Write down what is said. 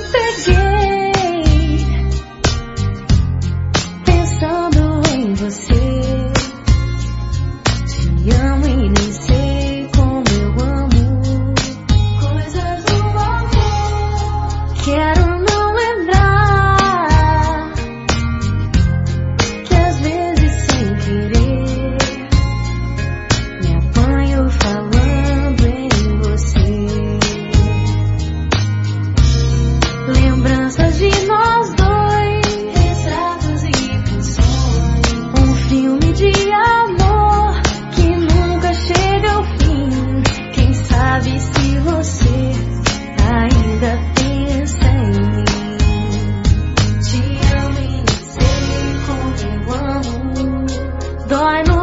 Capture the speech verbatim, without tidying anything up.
peguei pensando em você. Te amo e nem sei como eu amo coisas do amor. Quero não lembrar que às vezes sem querer me apanho falando em você. Lembranças de nós dois, retratos e canções, um filme de amor que nunca chega ao fim. Quem sabe se você ainda pensa em mim. Te amo e nem sei como eu amo. Dói no